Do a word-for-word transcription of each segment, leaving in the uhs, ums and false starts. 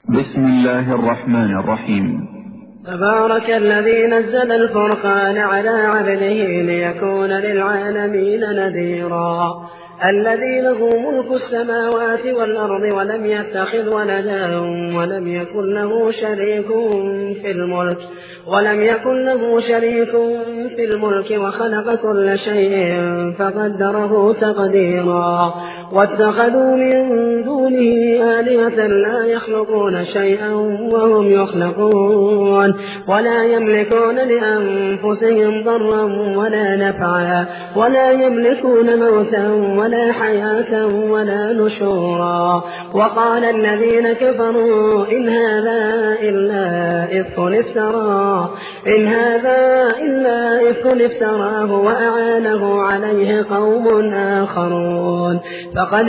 بسم الله الرحمن الرحيم. تبارك الذي نزل الفرقان على عبده ليكون للعالمين نذيرا، الذي له ملك السماوات والأرض ولم يتخذ ولدا ولم يكن له شريك في الملك ولم يكن له شريك في الملك وخلق كل شيء فقدره تقديرا. واتخذوا من دونه آلهة لا يخلقون شيئا وهم يخلقون ولا يملكون لأنفسهم ضرا ولا نفعا ولا يملكون موتا ولا حياة ولا نشورا. وقال الذين كفروا إن هذا إلا إفك افتراه إن هذا إلا إفك افتراه وأعانه عليه قوم آخرون فقد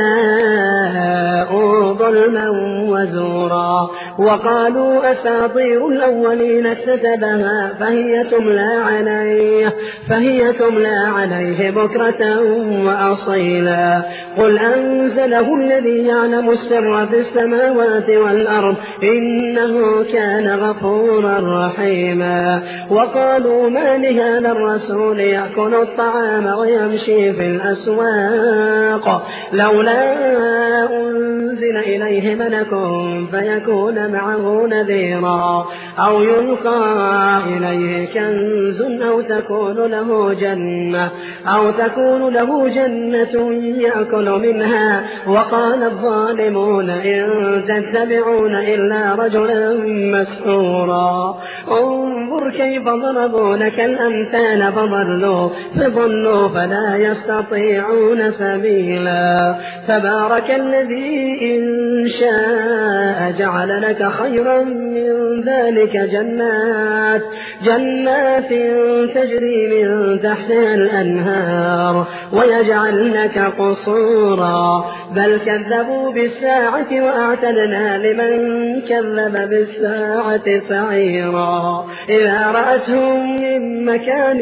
جاءوا ظلما وزورا. وقالوا أساطير الأولين اكتتبها فهي تملى عليه فهي تملى عليه بكرة وأصيلا. قل أنزله الذي يعلم السر في السماوات والأرض إنه كان غفورا رحيما. وقالوا ما لهذا الرسول يأكل الطعام ويمشي في الأسواق لولا أنزل إليه ملك فيكون معه نذيرا أو يلقى إليه كنز أو تكون له جنة أو تكون له جنة يأكل منها. وقال الظالمون إن تتبعون إلا رجلا مسحورا. انظر كيف ضربوا لك الأمثال فضلوا فضلوا فلا يستطيعون سبيلا. تبارك الذي إن شاء جعل لك خيرا من ذلك جنات جنات تجري من تحتها الأنهار ويجعل لك قصورا بل كذبوا بالساعة وأعتدنا لمن كذب بالساعة سعيرا. إذا رأتهم من مكان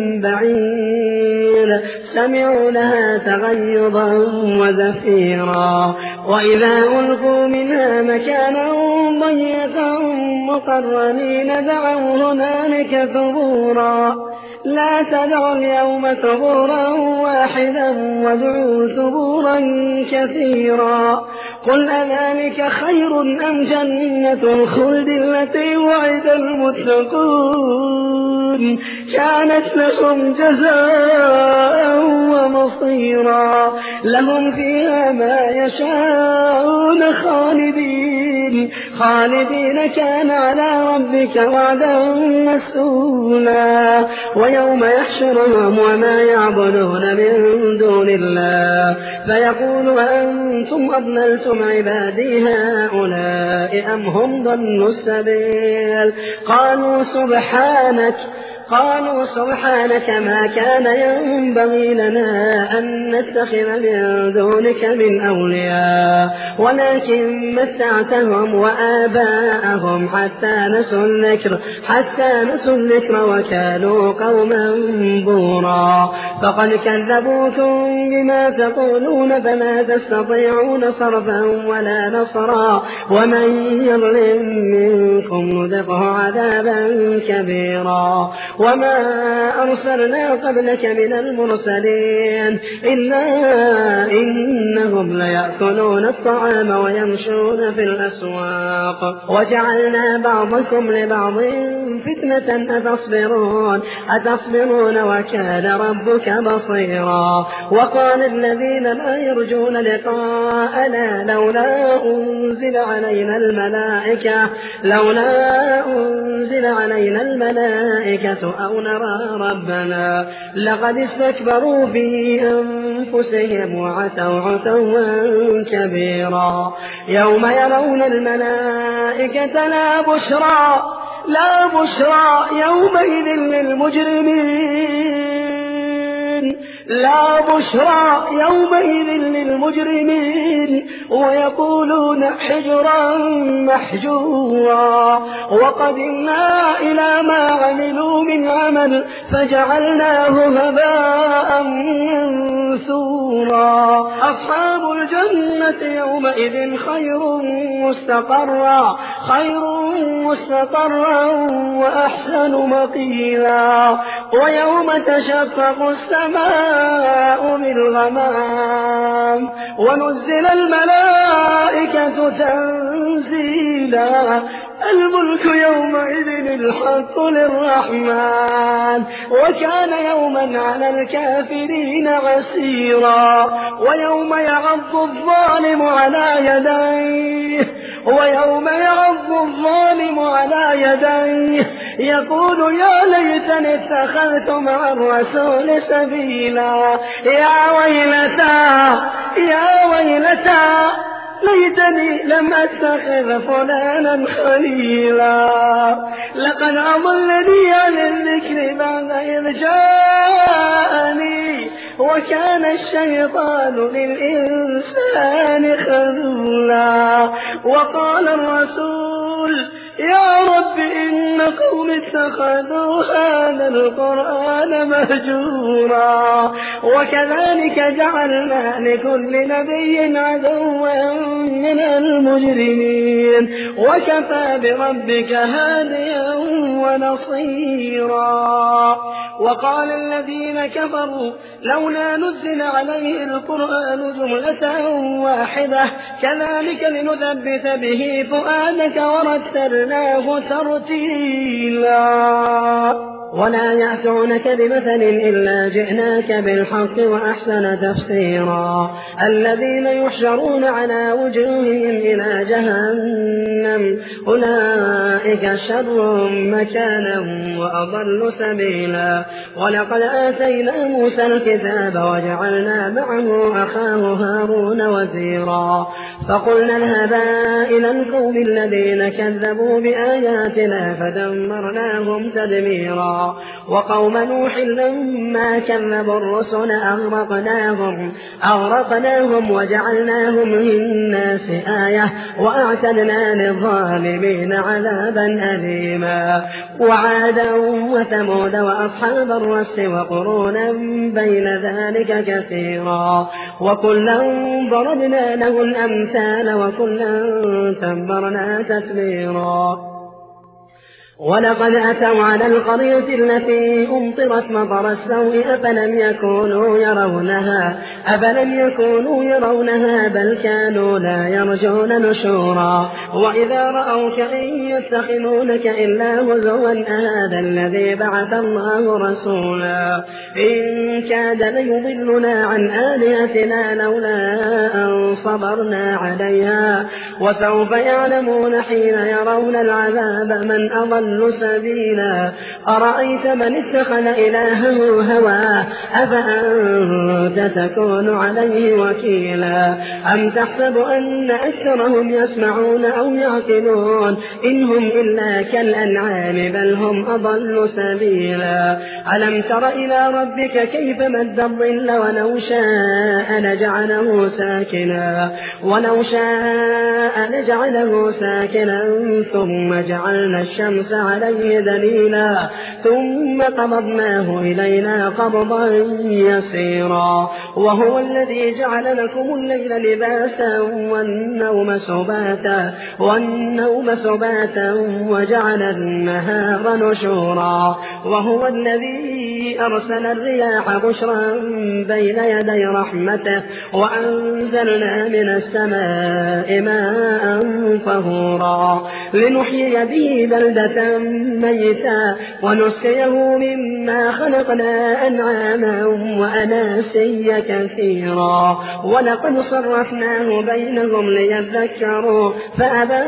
بعيد سمعوا لها تغيظا وزفيرا وإذا ألقوا منها مكانا ضيقا مقرنين دعوا هنالك ثبورا لا تدعوا اليوم ثبورا واحدا وادعوا ثبورا كثيرا. قل أذلك خير أم جنة الخلد التي وعد المتقون كانت لهم جزاء ومصيرا لهم فيها ما يشاءون خالدين خالدين كان على ربك وعدا مسؤولا. ويوم يحشرهم وما يعبدون من دون الله فيقول أنتم أضللتم عبادي هؤلاء أم هم ضلوا السبيل قالوا سبحانك قالوا سبحانك ما كان ينبغي لنا أن نتخذ من دونك من أولياء ولكن متعتهم وآباءهم حتى نسوا الذكر حتى نسوا الذكر وكانوا قوما بورا. فقد كذبوكم بما تقولون فما تستطيعون صرفا ولا نصرا ومن يظلم منكم نذقه عذابا كبيرا. وما أرسلنا قبلك من المرسلين إلا إنهم ليأكلون الطعام ويمشون في الأسواق وجعلنا بعضكم لبعض فتنة أتصبرون أتصبرون وكان ربك بصيرا. وقال الذين لا يرجون لقاءنا لولا أنزل علينا الملائكة لولا أنزل علينا الملائكة أو نرى ربنا لقد استكبروا في أنفسهم وعتوا عتوا كبيرا. يوم يرون الملائكة لا بشرى لا بشرى يومئذ للمجرمين لا بشرى يومئذ للمجرمين ويقولون حجرا محجورا. وقدمنا إلى ما عملوا من عمل فجعلناه هباء منثورا. أصحاب الجنة يومئذ خير مستقرا خير مستقرا وأحسن مقيلا ويوم تشقق السماء بالغمام ونزل الملائكة تنزيلا الملك يومئذ الحق للرحمن وكان يوما على الكافرين عسيرا ويوم يعض الظالم على يديه ويوم يعض الظالم على يديه يقول يا ليتني اتخذت مع الرسول سبيلا يا ويلتى يا ويلتى ليتني لم أتخذ فلانا خليلا لقد أضلني عن الذكر بعد إذ جاءني وكان الشيطان للإنسان خذولا وقال الرسول يا رب إن قوم اتخذوا هذا القرآن مهجورا وكذلك جعلنا لكل نبي عدوا من المجرمين وكفى بربك هاديا ونصيرا وقال الذين كفروا لولا نزل عليه القرآن جملة واحدة كذلك لنثبت به فؤادك ورتلناه ترتيلا ولا يأتونك بمثل إلا جئناك بالحق وأحسن تفسيرا الذين يحشرون على وجوههم إلى جهنم أولئك شر مكانا وأضل سبيلا ولقد آتينا موسى الكتاب وجعلنا معه أخاه هارون وزيرا فقلنا اذهبا إلى القوم الذين كذبوا بآياتنا فدمرناهم تدميرا وقوم نوح لما كذبوا الرسل أغرقناهم أغرقناهم وجعلناهم للناس آية وأعتدنا للظالمين عذابا أليما وعادا وثمود وأصحاب الرس وقرونا بين ذلك كثيرا وكلا ضربنا له الأمثال وكلا تبرنا تتبيرا ولقد أتوا على القرية التي أمطرت مطر السوء أفلم يكونوا يرونها أفلم يكونوا يرونها بل كانوا لا يرجون نشورا وإذا رأوك إن يتخذونك إلا هزوا أهذا الذي بعث الله رسولا إن كاد ليضلنا عن آلهتنا لولا أن صبرنا عليها وسوف يعلمون حين يرون العذاب من أضل سبيلا أرأيت من اتخذ إلهه هواه أفأنت تكون عليه وكيلا أم تحسب أن أكثرهم يسمعون أو يعقلون إنهم إلا كالأنعام بل هم أضل سبيلا ألم تر إلى ربك كيف مد الظل ولو شاء لجعله ساكنا ولو شاء لجعله ساكنا ثم جعلنا الشمس عليه دليلا ثم قبضناه إلينا قبضا يسيرا وهو الذي جعل لكم الليل لباسا والنوم سباتا والنوم سباتا وجعل النهار نشورا وهو الذي أرسل الرياح بشرا بين يدي رحمته وأنزلنا من السماء ماء طهورا لنحيي به بلدة ميتا ونسقيه مما خلقنا أنعاما وأناسيا كثيرا ولقد صرفناه بينهم ليذكروا فأبى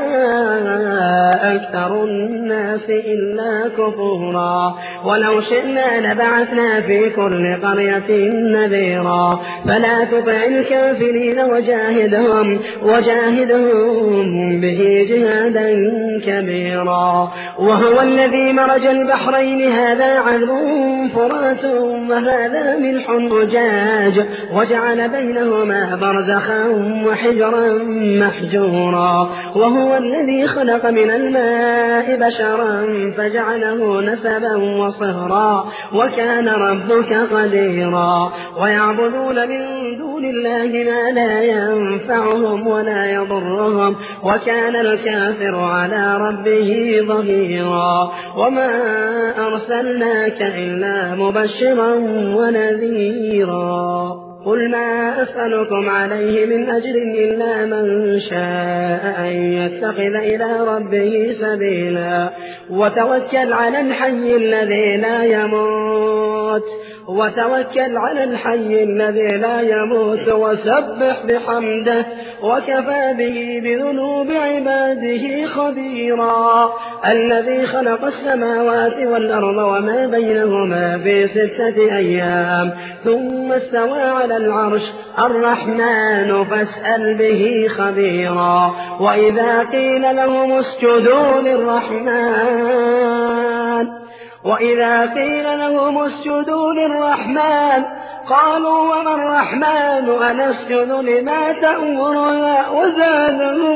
أكثر الناس إلا كفورا ولو شئنا لبعثنا في كل قرية نذيرا فلا تطع الكافرين وجاهدهم وجاهدهم به جهادا كبيرا وهو الذي مرج البحرين هذا عذب فرات وهذا ملح أجاج وجعل بينهما برزخا وحجرا محجورا وهو الذي خلق من الماء بشرا فجعله نسبا وصهرا وكان ربك قديرا ويعبدون من دون دون الله ما لا ينفعهم ولا يضرهم وكان الكافر على ربه ظهيرا وما أرسلناك إلا مبشرا ونذيرا قل ما أسألكم عليه من أجر إلا من شاء أن يتخذ إلى ربه سبيلا وتوكل على الحي الذي لا يموت وتوكل على الحي الذي لا يموت وسبح بحمده وكفى به بذنوب عباده خبيرا الذي خلق السماوات والأرض وما بينهما في ستة أيام ثم استوى على العرش الرحمن فاسأل به خبيرا وإذا قيل لهم اسجدوا للرحمن وإذا قيل لهم اسجدوا للرحمن قالوا وما الرحمن أنسجد لما تأمرنا وزادهم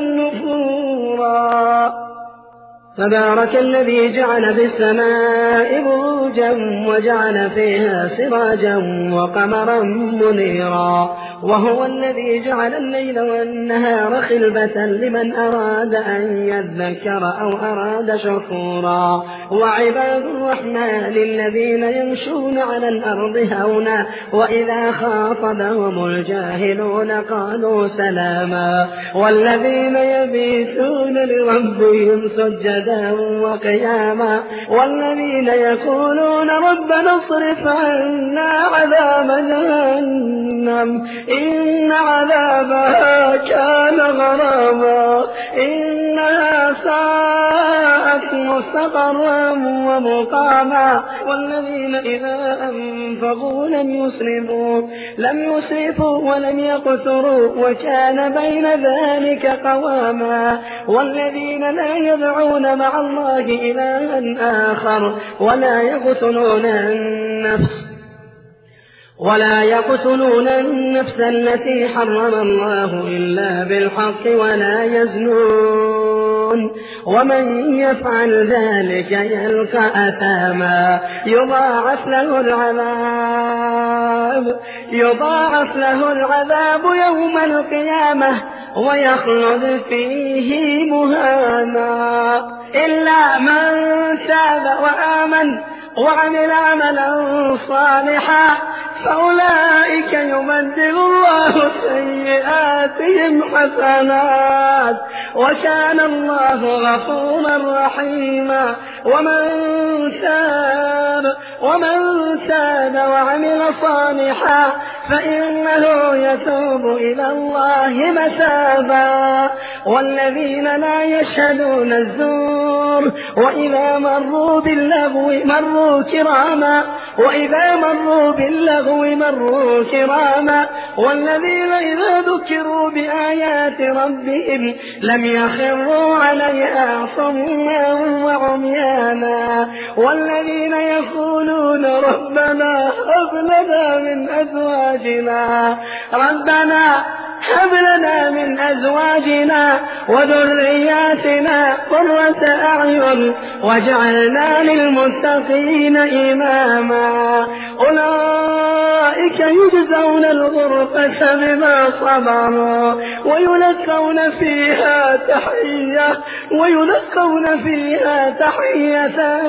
نفورا تبارك الذي جعل في السماء بروجا وجعل فيها سراجا وقمرا منيرا وهو الذي جعل الليل والنهار خلفة لمن أراد أن يذكر أو أراد شكورا وعباد الرحمن الذين يمشون على الأرض هونا وإذا خاطبهم الجاهلون قالوا سلاما والذين يبيتون لربهم سجدا وقياما والذين يقولون ربنا اصرف عنا عذاب جهنم إن عذابها كان غراما إنها ساءت مستقرا ومقاما والذين إذا أنفقوا لم يسرفوا لم يسرفوا ولم يقتروا وكان بين ذلك قواما والذين لا يدعون مع الله إلها آخر ولا يقتلون النفس ولا يقتلون النفس التي حرم الله إلا بالحق ولا يزنون ومن يفعل ذلك يلقى أثاما يضاعف له العذاب يضاعف له العذاب يوم القيامة ويخلد فيه مهانا إلا من تاب وآمن وعمل عملا صالحا فأولئك يبدل الله سيئاتهم حسنات وكان الله غفورا رحيما ومن تاب ومن تاب وعمل صالحا فإنه يتوب إلى الله متابا والذين لا يشهدون الزور وإذا مروا باللغو مروا كراما وإذا مروا باللغو مروا كراما والذين إذا ذكروا بآيات ربهم لم يخروا عليها صما وعميانا والذين يقولون ربنا هب لنا من أزواجنا ربنا هب لنا من أزواجنا وذرياتنا قرة أعين واجعلنا للمتقين إماما أولئك يجزون الغرفة بما صبروا ويلقون فيها تحية ويلقون فيها تحية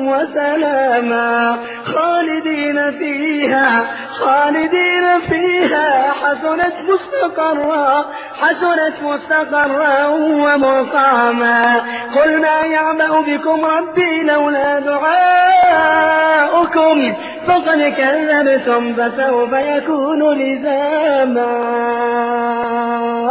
وسلاما خالدين فيها خالدين فيها حسنت مستقرا حسنت مستقرا ومقاما قل ما يعبأ بكم ربي لولا دعاؤكم فقد كذبتم فسوف يكون لزاما.